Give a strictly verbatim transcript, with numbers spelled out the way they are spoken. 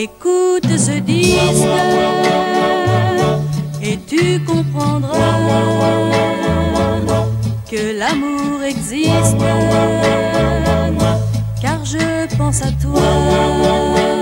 Écoute ce disque et tu comprendras que l'amour existe, car je pense à toi.